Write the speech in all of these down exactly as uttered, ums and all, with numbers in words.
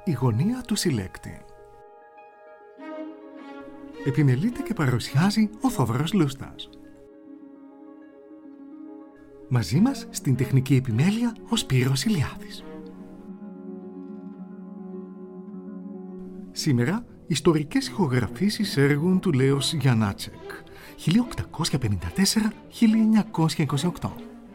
η γωνία του συλλέκτη. Επιμελείται και παρουσιάζει ο Θόδωρος Λούστας. Μαζί μας στην τεχνική επιμέλεια ο Σπύρος Ηλιάδης. Σήμερα ιστορικές ηχογραφήσεις έργων του Λέος Γιαννάτσεκ χίλια οκτακόσια πενήντα τέσσερα με χίλια εννιακόσια είκοσι οκτώ.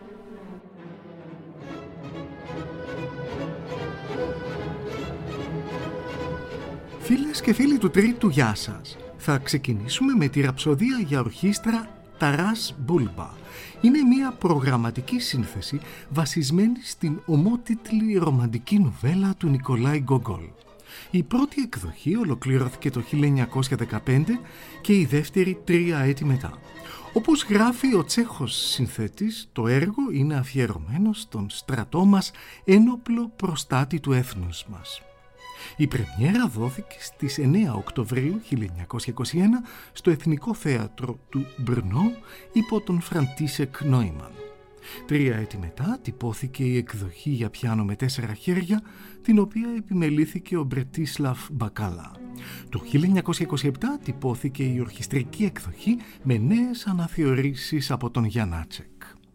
Φίλες και φίλοι του Τρίτου, γεια σας. Θα ξεκινήσουμε με τη ραψοδία για ορχήστρα Ταράς Μπούλμπα. Είναι μια προγραμματική σύνθεση βασισμένη στην ομότιτλη ρομαντική νουβέλα του Νικολάη Γκογκόλ. Η πρώτη εκδοχή ολοκληρώθηκε το χίλια εννιακόσια δεκαπέντε και η δεύτερη τρία έτη μετά. Όπως γράφει ο Τσέχος συνθέτης, το έργο είναι αφιερωμένο στον στρατό μας, ένοπλο προστάτη του έθνους μας. Η πρεμιέρα δόθηκε στις εννέα Οκτωβρίου χίλια εννιακόσια είκοσι ένα στο Εθνικό Θέατρο του Μπρνό υπό τον Φραντίσεκ Νόιμαν. Τρία έτη μετά τυπώθηκε η εκδοχή για πιάνο με τέσσερα χέρια, την οποία επιμελήθηκε ο Μπρετίσλαβ Μπακάλα. Το χίλια εννιακόσια είκοσι επτά τυπώθηκε η ορχιστρική εκδοχή με νέες αναθεωρήσεις από τον Γιαννάτσεκ.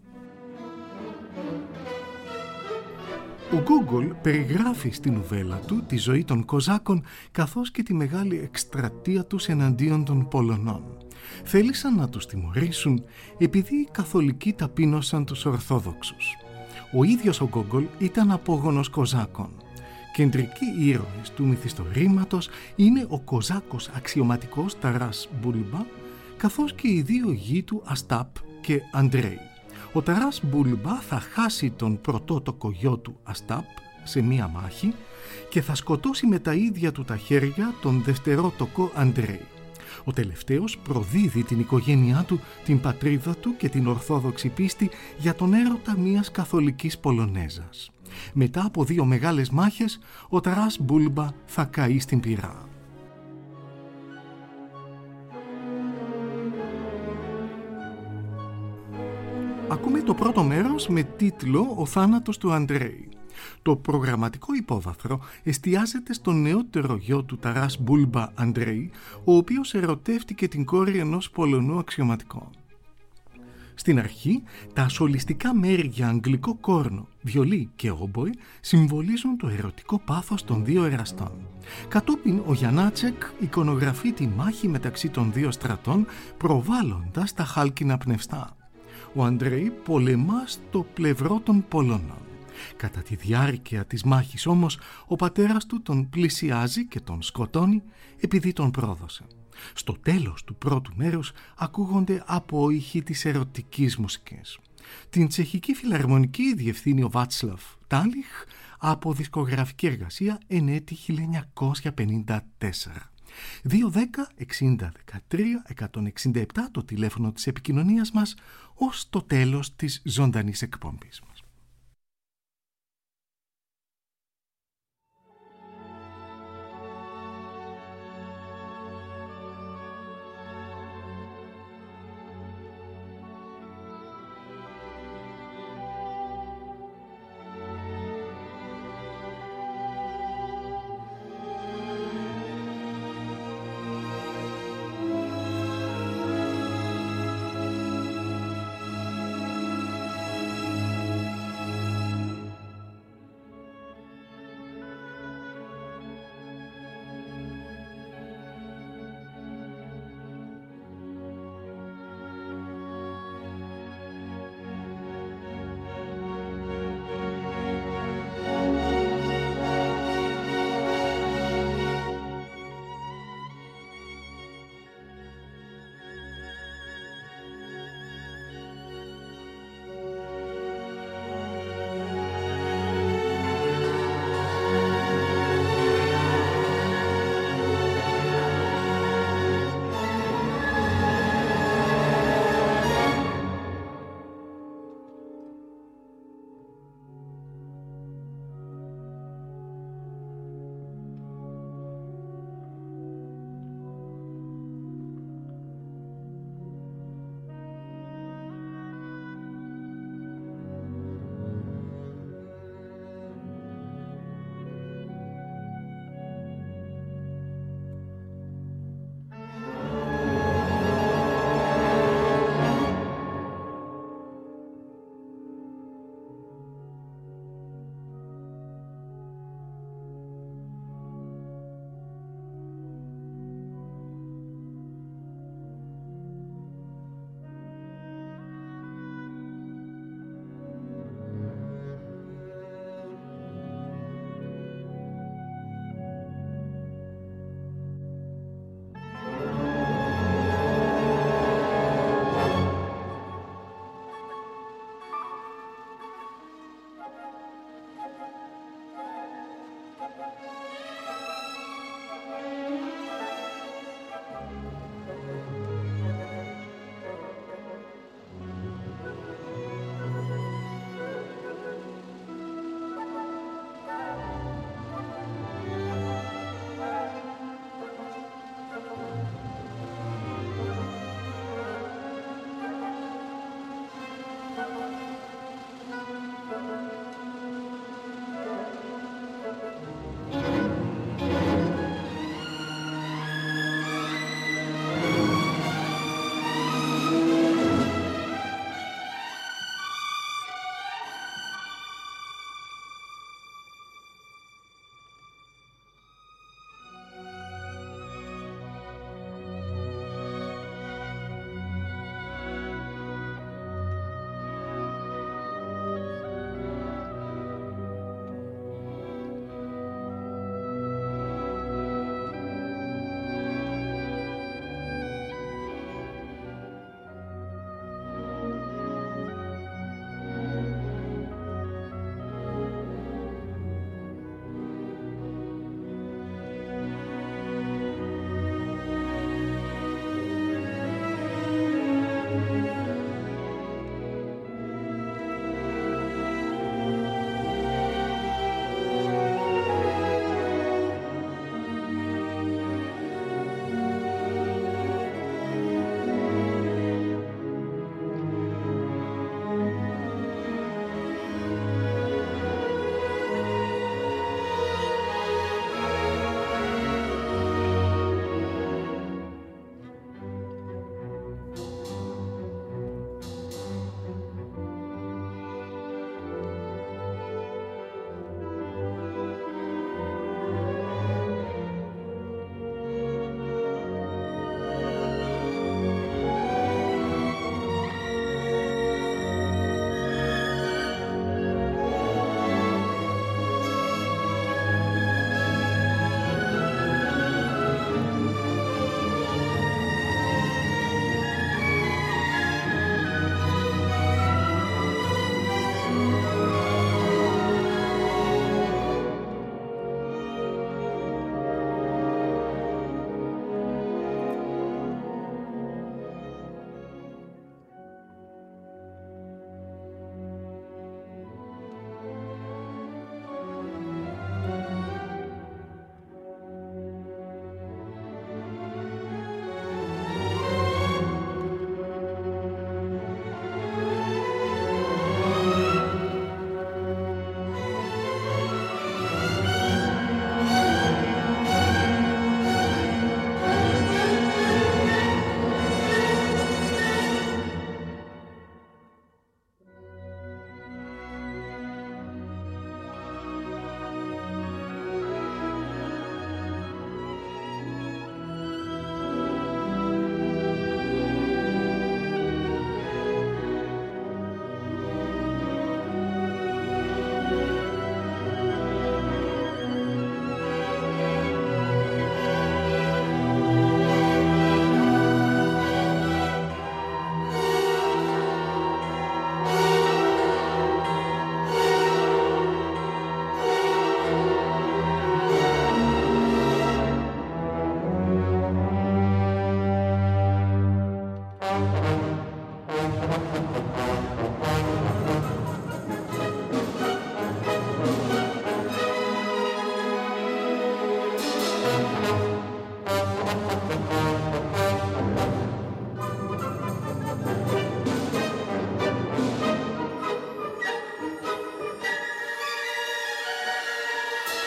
Ο Γκόγκολ περιγράφει στην νουβέλα του τη ζωή των Κοζάκων καθώς και τη μεγάλη εκστρατεία τους εναντίον των Πολωνών. Θέλησαν να τους τιμωρήσουν επειδή οι καθολικοί ταπείνωσαν τους Ορθόδοξους. Ο ίδιος ο Γκόγκολ ήταν απόγονος Κοζάκων. Κεντρικοί ήρωες του μυθιστορήματος είναι ο Κοζάκος αξιωματικός Ταράς Μπούλμπα καθώς και οι δύο γη του Αστάπ και Αντρέι. Ο Ταράς Μπούλμπα θα χάσει τον πρωτότοκο γιο του Αστάπ σε μία μάχη και θα σκοτώσει με τα ίδια του τα χέρια τον δευτερότοκο Αντρέι. Ο τελευταίος προδίδει την οικογένειά του, την πατρίδα του και την ορθόδοξη πίστη για τον έρωτα μιας καθολικής Πολωνέζας. Μετά από δύο μεγάλες μάχες, ο Ταράς Μπούλμπα θα καεί στην πυρά. Ακούμε το πρώτο μέρος με τίτλο «Ο θάνατος του Αντρέι». Το προγραμματικό υπόβαθρο εστιάζεται στον νεότερο γιο του Ταράς Μπούλμπα, Αντρέι, ο οποίος ερωτεύτηκε την κόρη ενός Πολωνού αξιωματικού. Στην αρχή, τα ασολιστικά μέρη για αγγλικό κόρνο, βιολί και όμποε συμβολίζουν το ερωτικό πάθος των δύο εραστών. Κατόπιν, ο Γιαννάτσεκ εικονογραφεί τη μάχη μεταξύ των δύο στρατών, προβάλλοντας τα χάλκινα πνευστά. Ο Αντρέι πολεμά στο πλευρό των Πολωνών. Κατά τη διάρκεια της μάχης όμως, ο πατέρας του τον πλησιάζει και τον σκοτώνει επειδή τον πρόδωσε. Στο τέλος του πρώτου μέρους ακούγονται απόϊχοι της ερωτικής μουσικής. Την τσεχική φιλαρμονική διευθύνει ο Βάτσλαβ Τάλιχ από δισκογραφική εργασία εν έτη χίλια εννιακόσια πενήντα τέσσερα. δύο δέκα εξήντα δεκατρία εκατόν εξήντα επτά το τηλέφωνο της επικοινωνίας μας ως το τέλος της ζωντανής εκπομπής μας.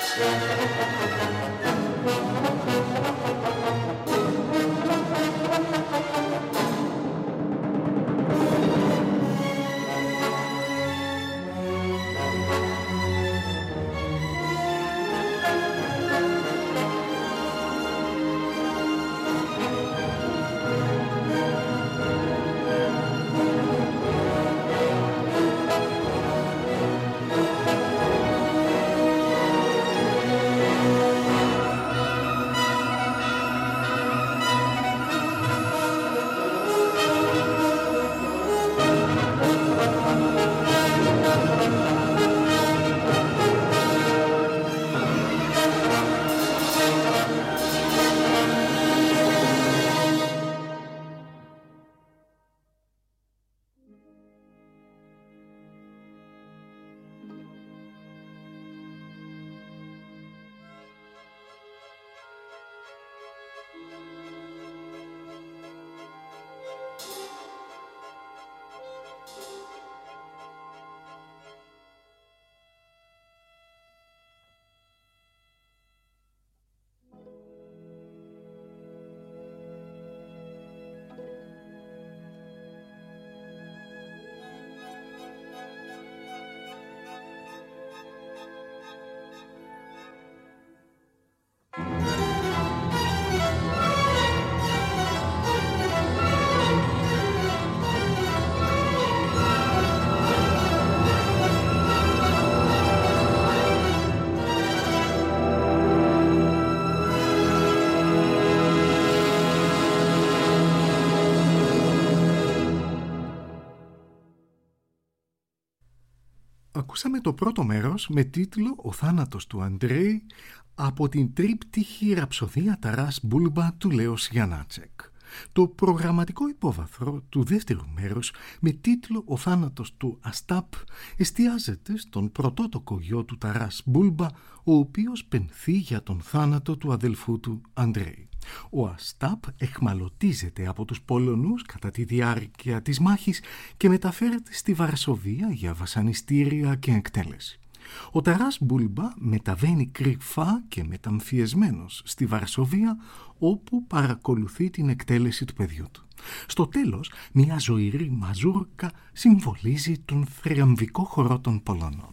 Ακούσαμε το πρώτο μέρος με τίτλο «Ο θάνατος του Αντρέη» από την τρίπτυχη ραψοδία Ταράς Μπούλμπα του Λέος Γιαννάτσεκ. Το προγραμματικό υπόβαθρο του δεύτερου μέρους με τίτλο «Ο θάνατος του Αστάπ» εστιάζεται στον πρωτότοκο γιο του Ταράς Μπούλμπα, ο οποίος πενθεί για τον θάνατο του αδελφού του Αντρέη. Ο Αστάπ εχμαλωτίζεται από τους Πολωνούς κατά τη διάρκεια της μάχης και μεταφέρεται στη Βαρσοβία για βασανιστήρια και εκτέλεση. Ο Ταράς Μπούλμπα μεταβαίνει κρυφά και μεταμφιεσμένος στη Βαρσοβία, όπου παρακολουθεί την εκτέλεση του παιδιού του. Στο τέλος, μια ζωηρή μαζούρκα συμβολίζει τον θριαμβικό χορό των Πολωνών.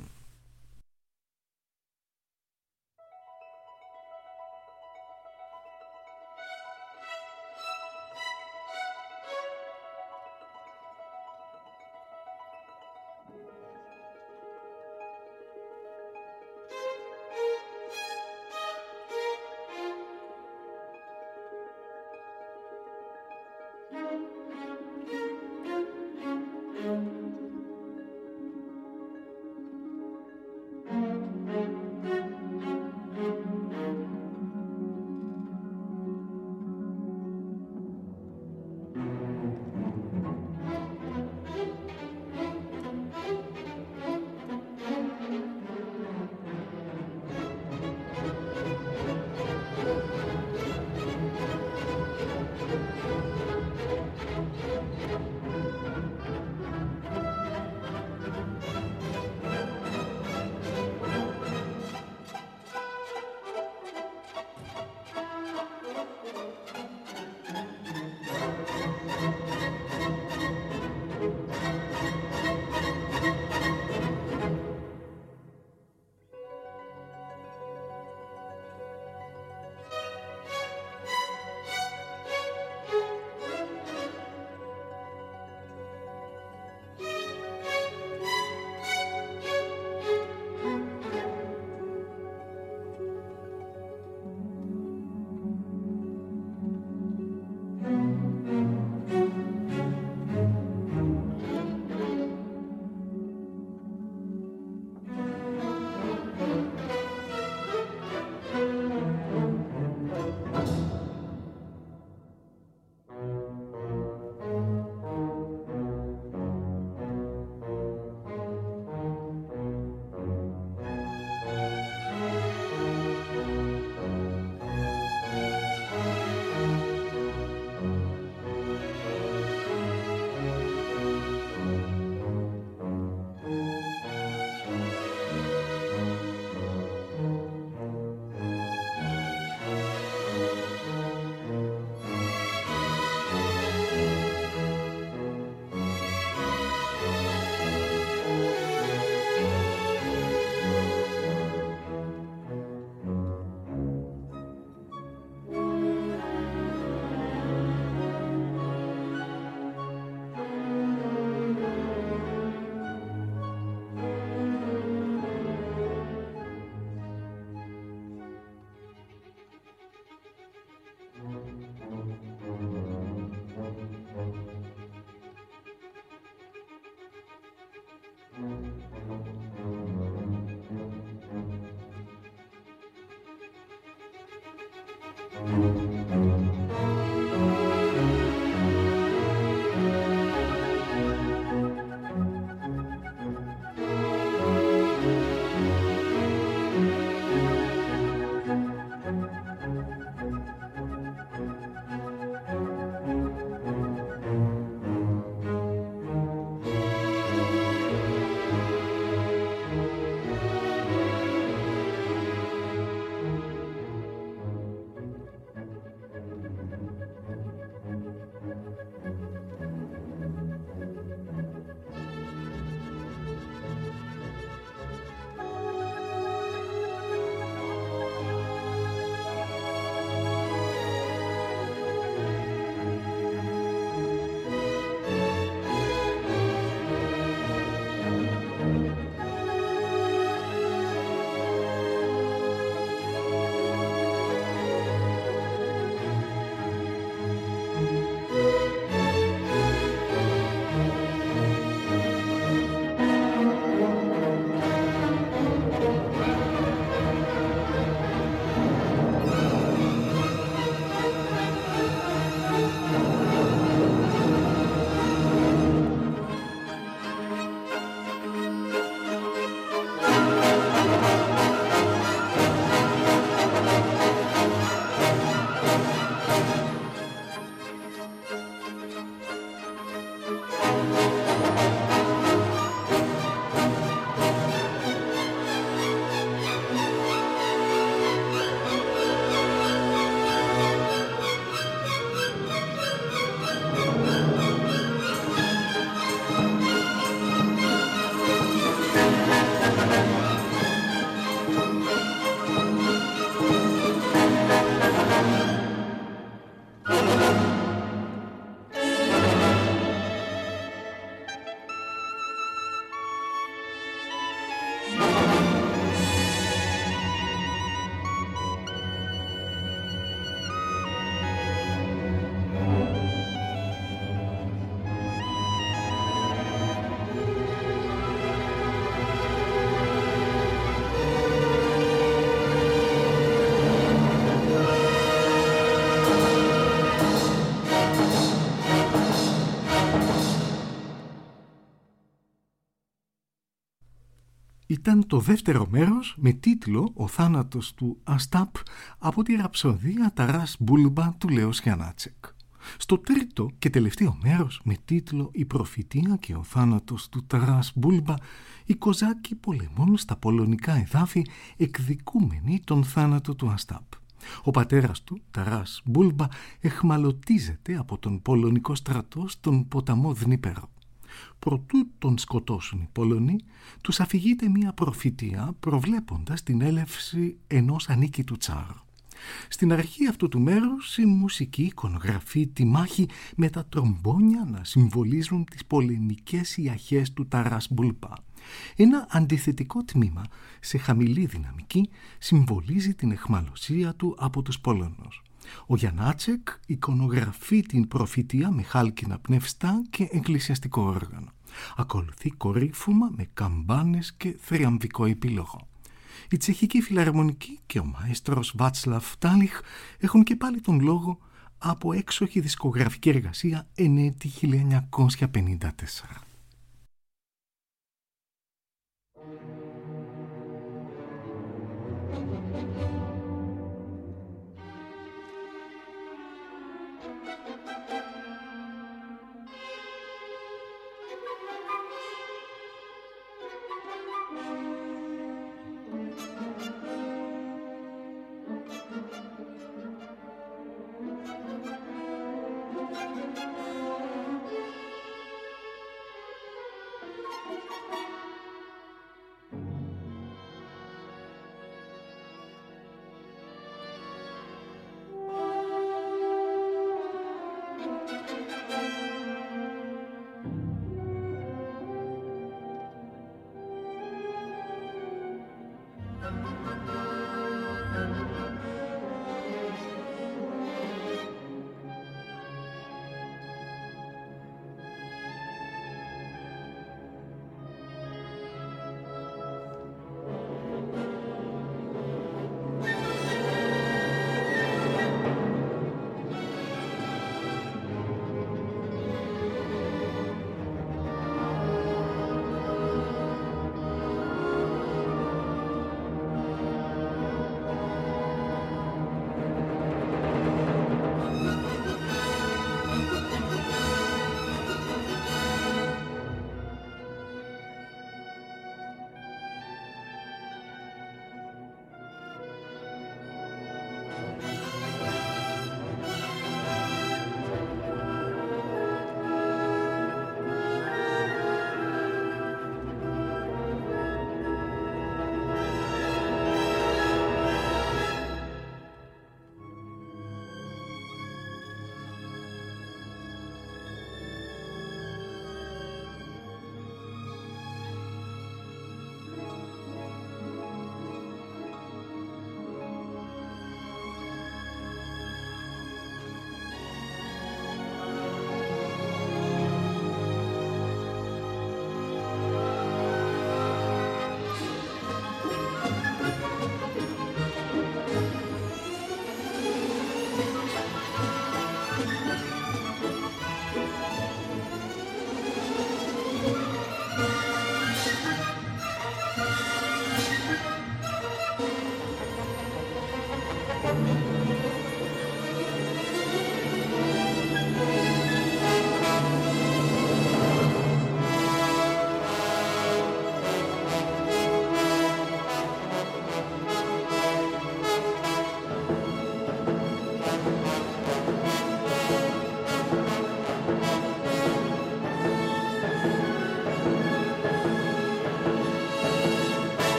Ήταν το δεύτερο μέρος με τίτλο «Ο θάνατος του Αστάπ» από τη ραψοδία «Ταράς Μπούλμπα» του Λέος Γιαννάτσεκ. Στο τρίτο και τελευταίο μέρος με τίτλο «Η προφητεία και ο θάνατος του Ταράς Μπούλμπα», οι Κοζάκοι πολεμούν στα πολωνικά εδάφη εκδικούμενοι τον θάνατο του Αστάπ. Ο πατέρας του, Ταράς Μπούλμπα, εχμαλωτίζεται από τον πολωνικό στρατό στον ποταμό Δνήπερο. Προτού τον σκοτώσουν οι Πολωνοί, τους αφηγείται μία προφητεία προβλέποντας την έλευση ενός ανίκητου τσάρου. Στην αρχή αυτού του μέρους η μουσική εικονογραφεί τη μάχη με τα τρομπόνια να συμβολίζουν τις πολεμικές ιαχές του Ταράς Μπούλμπα. Ένα αντιθετικό τμήμα σε χαμηλή δυναμική συμβολίζει την εχμαλωσία του από τους Πολωνούς. Ο Γιαννάτσεκ εικονογραφεί την προφητεία με χάλκινα πνευστά και εκκλησιαστικό όργανο. Ακολουθεί κορύφωμα με καμπάνες και θριαμβικό επίλογο. Η Τσεχική Φιλαρμονική και ο μαέστρος Βάτσλαβ Τάλιχ έχουν και πάλι τον λόγο από έξοχη δισκογραφική εργασία εν έτη χίλια εννιακόσια πενήντα τέσσερα.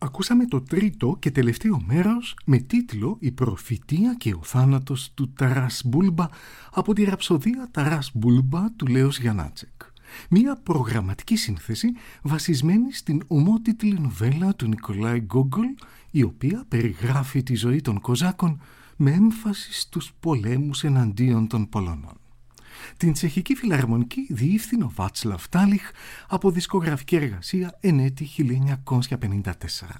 Ακούσαμε το τρίτο και τελευταίο μέρος με τίτλο «Η προφητεία και ο θάνατος του Ταράς Μπούλμπα» από τη ραψοδία «Ταράς Μπούλμπα» του Λέος Γιαννάτσεκ. Μία προγραμματική σύνθεση βασισμένη στην ομότιτλη νουβέλα του Νικολάη Γκόγκολ, η οποία περιγράφει τη ζωή των Κοζάκων με έμφαση στους πολέμους εναντίον των Πολωνών. Την Τσεχική Φιλαρμονική διεύθυνε ο Βάτσλαβ Τάλιχ από δισκογραφική εργασία εν έτη χίλια εννιακόσια πενήντα τέσσερα.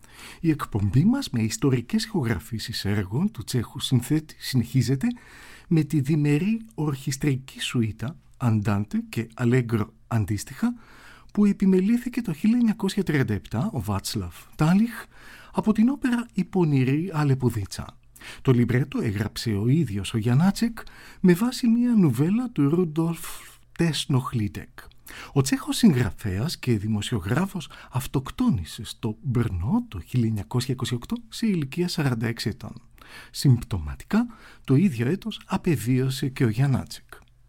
Η εκπομπή μας με ιστορικές ηχογραφήσεις έργων του Τσέχου συνθέτη συνεχίζεται με τη διμερή ορχιστρική σουίτα Αντάντε και Αλέγκρο αντίστοιχα που επιμελήθηκε το χίλια εννιακόσια τριάντα επτά ο Βάτσλαβ Τάλιχ από την όπερα «Η πονηρή Αλεπουδίτσα». Το λιμπρέτο έγραψε ο ίδιος ο Γιαννάτσεκ με βάση μια νουβέλα του Ρούντολφ Τέσνοχλίτεκ. Ο Τσέχος συγγραφέας και δημοσιογράφος αυτοκτόνησε στο Μπρνό το χίλια εννιακόσια είκοσι οκτώ σε ηλικία σαράντα έξι ετών. Συμπτωματικά το ίδιο έτος απεβίωσε και ο Γιαννάτσεκ.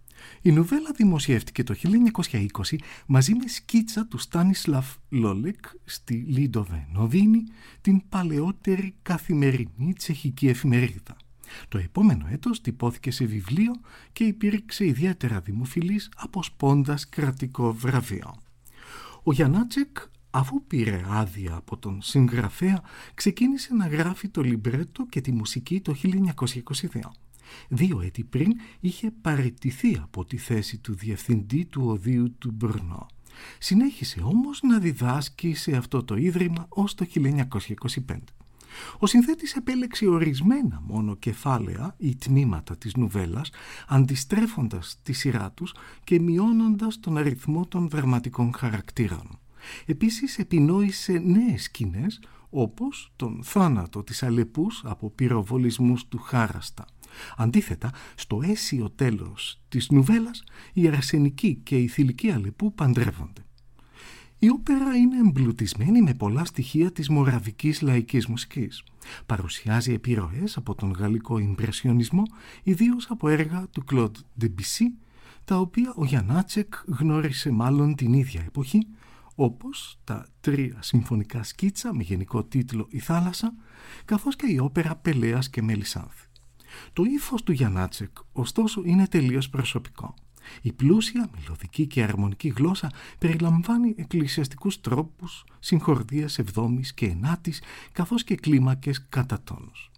Η νουβέλα δημοσιεύτηκε το χίλια εννιακόσια είκοσι μαζί με σκίτσα του Στάνισλαβ Λόλεκ στη Λίντοβε Νοβίνη, την παλαιότερη καθημερινή τσεχική εφημερίδα. Το επόμενο έτος τυπώθηκε σε βιβλίο και υπήρξε ιδιαίτερα δημοφιλής αποσπώντας κρατικό βραβείο. Ο Γιαννάτσεκ, αφού πήρε άδεια από τον συγγραφέα, ξεκίνησε να γράφει το λιμπρέτο και τη μουσική το χίλια εννιακόσια είκοσι δύο. Δύο έτη πριν είχε παραιτηθεί από τη θέση του διευθυντή του οδείου του Μπρνό. Συνέχισε όμως να διδάσκει σε αυτό το ίδρυμα ως το χίλια εννιακόσια είκοσι πέντε. Ο συνθέτης επέλεξε ορισμένα μόνο κεφάλαια ή τμήματα της νουβέλας, αντιστρέφοντας τη σειρά τους και μειώνοντας τον αριθμό των δραματικών χαρακτήρων. Επίσης επινόησε νέες σκηνές, όπως τον θάνατο της Αλεπούς από πυροβολισμούς του Χάραστα. Αντίθετα, στο αίσιο τέλος της νουβέλας, η αρσενική και η θηλυκή Αλεπού παντρεύονται. Η όπερα είναι εμπλουτισμένη με πολλά στοιχεία της μοραβικής λαϊκής μουσικής. Παρουσιάζει επιρροές από τον γαλλικό ιμπρεσιονισμό, ιδίως από έργα του Κλοντ Ντεμπισί, τα οποία ο Γιαννάτσεκ γνώρισε μάλλον την ίδια εποχή, όπως τα τρία συμφωνικά σκίτσα με γενικό τίτλο «Η θάλασσα», καθώς και η όπερα «Πελέας και Μελισάνθη». Το ύφος του Γιαννάτσεκ, ωστόσο, είναι τελείως προσωπικό. Η πλούσια, μελωδική και αρμονική γλώσσα περιλαμβάνει εκκλησιαστικούς τρόπους, συγχορδίες εβδόμης και ενάτης, καθώς και κλίμακες κατά τόνους.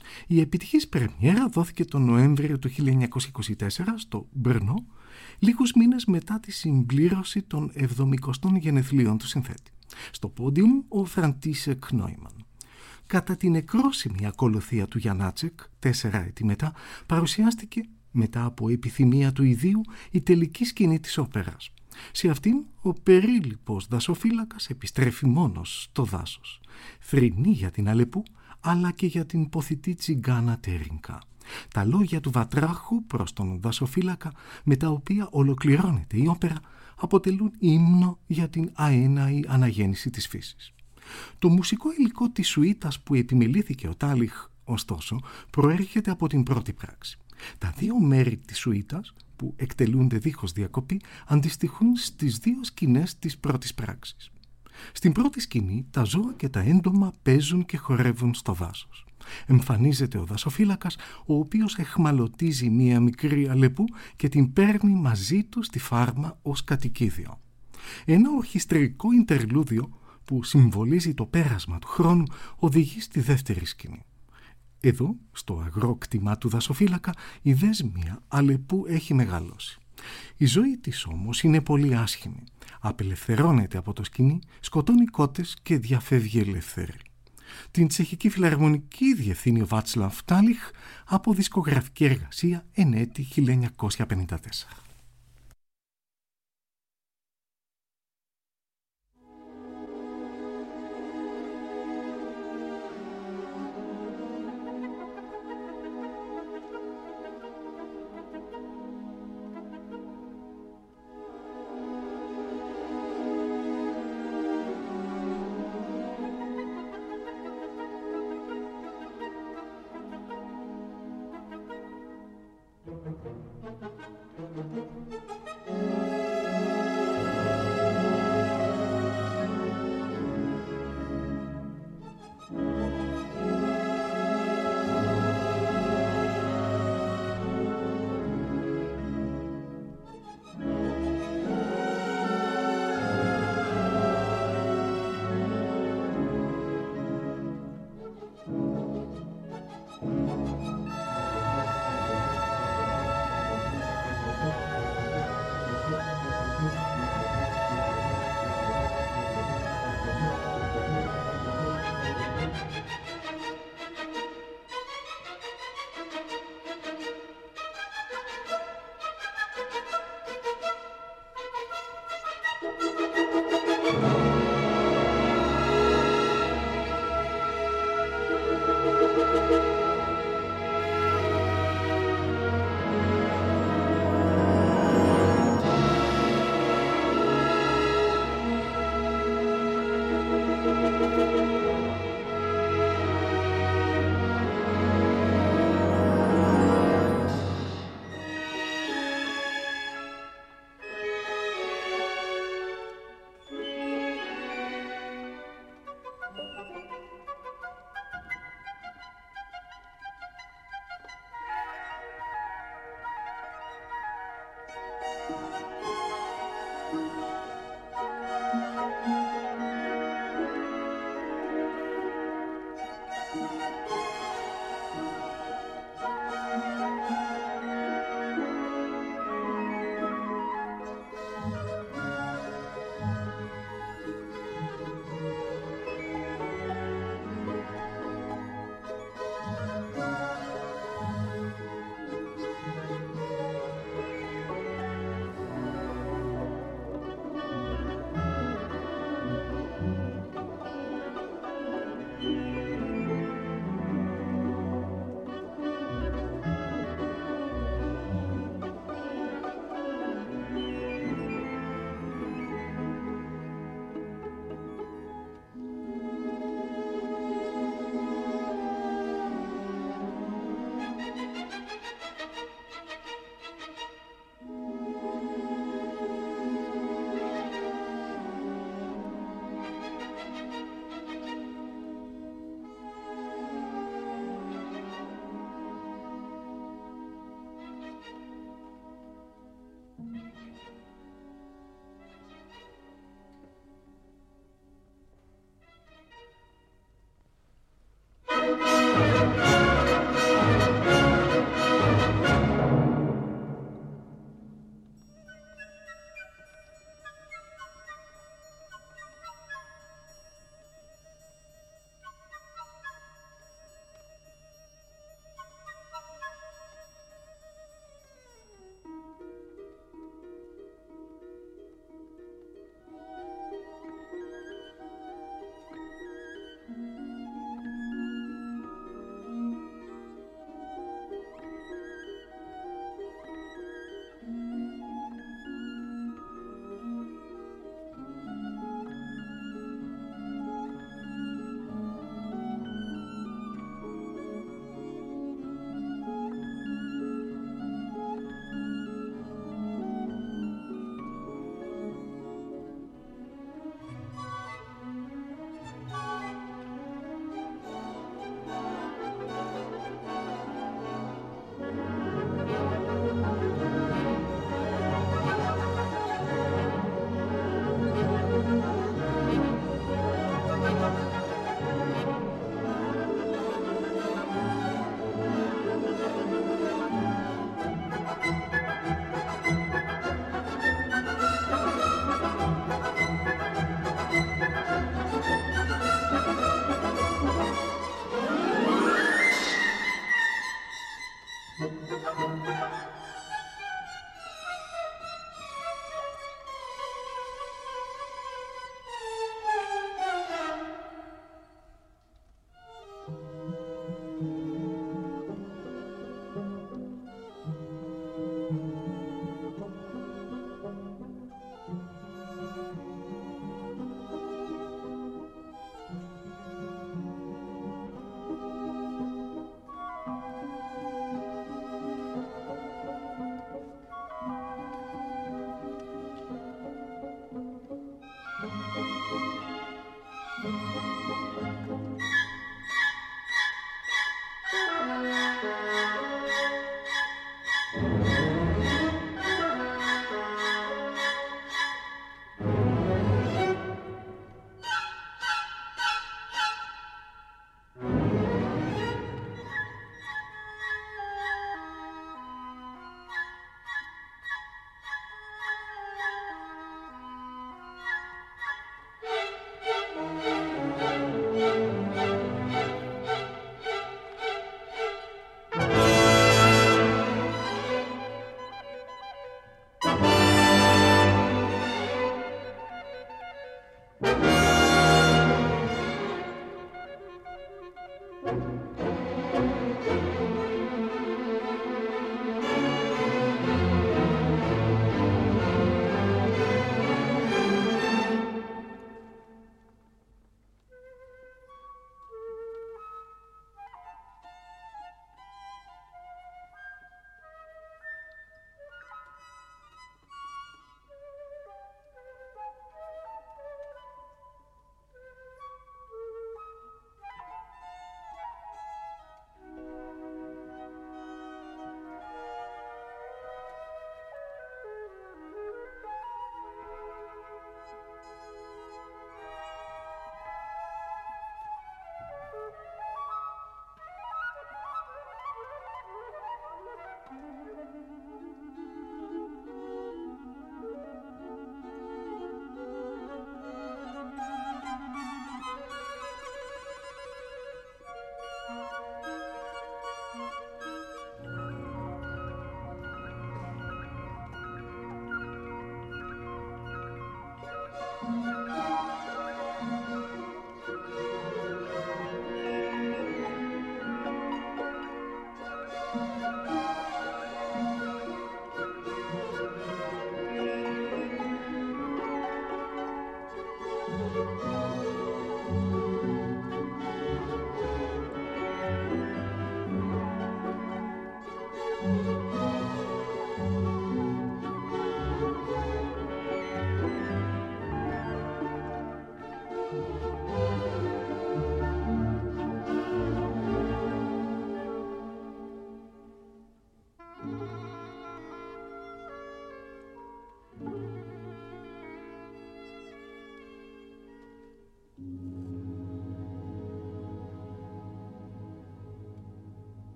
Η επιτυχής πρεμιέρα δόθηκε τον Νοέμβριο του χίλια εννιακόσια είκοσι τέσσερα στο Μπρνό, λίγους μήνες μετά τη συμπλήρωση των εβδομηκοστών γενεθλίων του συνθέτη. Στο πόντιουμ ο Φραντίσεκ Νόιμαν. Κατά την εκρόσιμη ακολουθία του Γιαννάτσεκ, τέσσερα έτη μετά, παρουσιάστηκε μετά από επιθυμία του ιδίου η τελική σκηνή της όπερας. Σε αυτήν ο περίληπος δασοφύλακας επιστρέφει μόνος στο δάσος. Θρηνεί για την Αλεπού αλλά και για την ποθητή τσιγκάνα Τέρινκα. Τα λόγια του Βατράχου προς τον δασοφύλακα, με τα οποία ολοκληρώνεται η όπερα, αποτελούν ύμνο για την αέναη αναγέννηση της φύσης. Το μουσικό υλικό της σουίτας που επιμελήθηκε ο Τάλιχ, ωστόσο, προέρχεται από την πρώτη πράξη. Τα δύο μέρη της σουίτας, που εκτελούνται δίχως διακοπή, αντιστοιχούν στις δύο σκηνές της πρώτης πράξης. Στην πρώτη σκηνή, τα ζώα και τα έντομα παίζουν και χορεύουν στο δάσος. Εμφανίζεται ο δασοφύλακας, ο οποίος εχμαλωτίζει μία μικρή Αλεπού και την παίρνει μαζί του στη φάρμα ως κατοικίδιο. Ένα ορχιστρικό ιντερλούδιο που συμβολίζει το πέρασμα του χρόνου οδηγεί στη δεύτερη σκηνή. Εδώ, στο αγρόκτημα του δασοφύλακα, η δέσμια Αλεπού έχει μεγαλώσει. Η ζωή της όμως είναι πολύ άσχημη. Απελευθερώνεται από το σκηνή, σκοτώνει κότες και διαφεύγει ελεύθερη. Την Τσεχική Φιλαρμονική διευθύνει ο Βάτσλαβ Τάλιχ από δισκογραφική εργασία εν έτη χίλια εννιακόσια πενήντα τέσσερα. Thank you.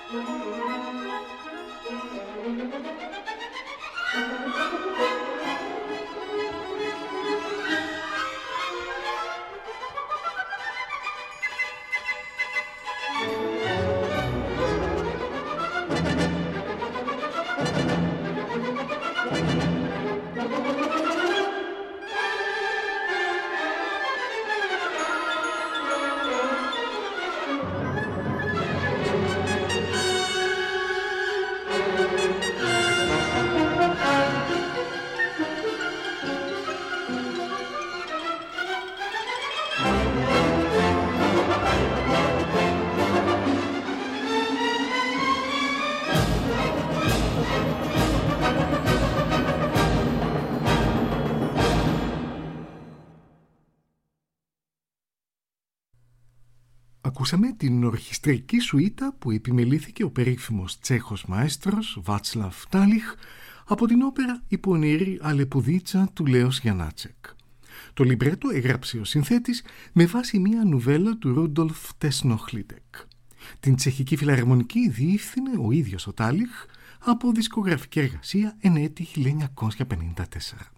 Ακούσαμε την ορχιστρική σουίτα που επιμελήθηκε ο περίφημος Τσέχος μαέστρος Βάτσλαβ Τάλιχ από την όπερα «Η πονηρή Αλεπουδίτσα» του Λέος Γιαννάτσεκ. Το λιμπρέτο έγραψε ο συνθέτης με βάση μια νουβέλα του Ρούντολφ Τεσνοχλίτεκ. Την τσεχική φιλαρμονική διεύθυνε ο ίδιος ο Τάλιχ από δισκογραφική εργασία εν έτη χίλια εννιακόσια πενήντα τέσσερα.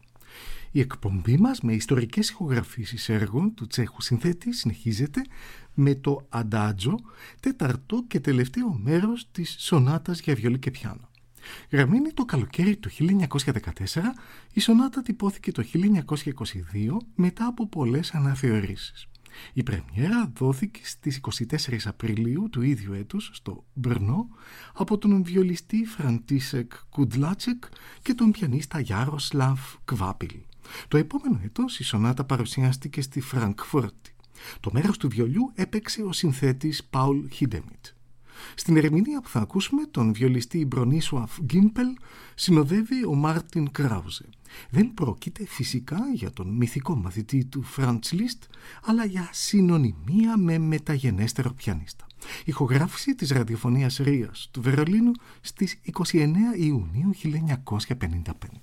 Η εκπομπή μας με ιστορικές ηχογραφήσεις έργων του Τσέχου συνθέτη συνεχίζεται με το Αντάτζο, τέταρτο και τελευταίο μέρος της σονάτας για βιολί και πιάνο. Γραμμένη το καλοκαίρι του χίλια εννιακόσια δεκατέσσερα, η σονάτα τυπώθηκε το χίλια εννιακόσια είκοσι δύο μετά από πολλές αναθεωρήσεις. Η πρεμιέρα δόθηκε στις είκοσι τέσσερις Απριλίου του ίδιου έτους στο Μπρνό από τον βιολιστή Φραντίσεκ Κουντλάτσεκ και τον πιανίστα Γιάροσλαβ Κβάπιλ. Το επόμενο έτος η σονάτα παρουσιάστηκε στη Φραγκφούρτη. Το μέρος του βιολιού έπαιξε ο συνθέτης Πάουλ Χίντεμιτ. Στην ερμηνεία που θα ακούσουμε τον βιολιστή Μπρονίσουαφ Γκίμπελ συνοδεύει ο Μάρτιν Κράουζε. Δεν πρόκειται φυσικά για τον μυθικό μαθητή του Φραντς Λίστ, αλλά για συνωνυμία με μεταγενέστερο πιανίστα. Ηχογράφηση της ραδιοφωνίας Ρίας του Βερολίνου στις είκοσι εννέα Ιουνίου χίλια εννιακόσια πενήντα πέντε.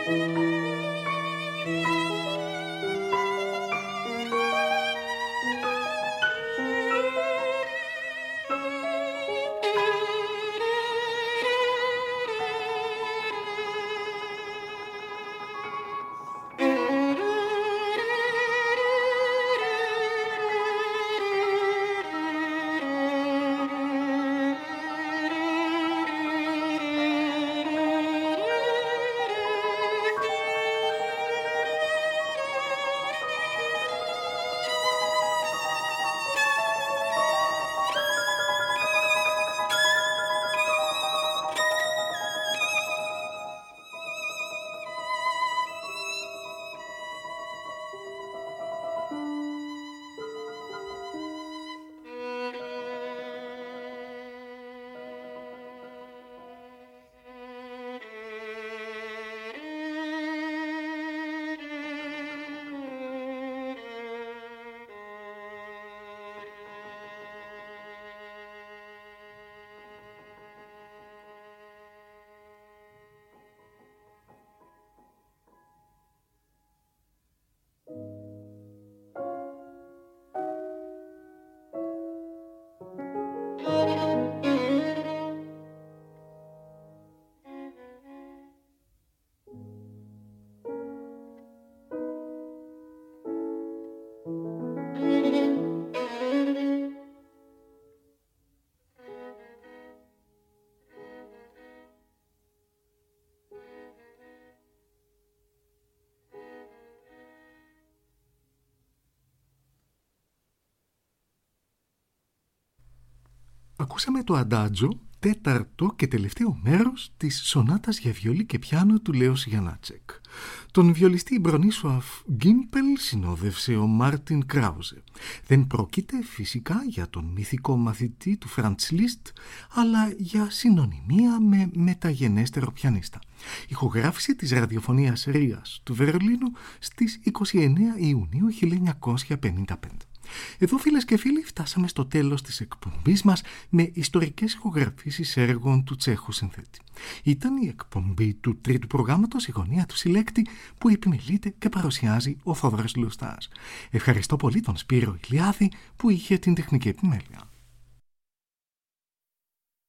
Ακούσαμε το αντάτζο, τέταρτο και τελευταίο μέρος της σονάτας για βιολί και πιάνο του Λέος Γιαννάτσεκ. Τον βιολιστή Μπρονίσουαφ Γκίμπελ συνόδευσε ο Μάρτιν Κράουζε. Δεν πρόκειται φυσικά για τον μυθικό μαθητή του Φραντς Λίστ, αλλά για συνωνυμία με μεταγενέστερο πιανίστα. Ηχογράφηση της ραδιοφωνίας Ρίας του Βερολίνου στις είκοσι εννέα Ιουνίου χίλια εννιακόσια πενήντα πέντε. Εδώ, φίλες και φίλοι, φτάσαμε στο τέλος της εκπομπής μας με ιστορικές ηχογραφήσεις έργων του Τσέχου συνθέτη. Ήταν η εκπομπή του τρίτου προγράμματος «Η γωνία του συλλέκτη» που επιμελείται και παρουσιάζει ο Θόδωρος Λουστάς. Ευχαριστώ πολύ τον Σπύρο Ηλιάδη που είχε την τεχνική επιμέλεια.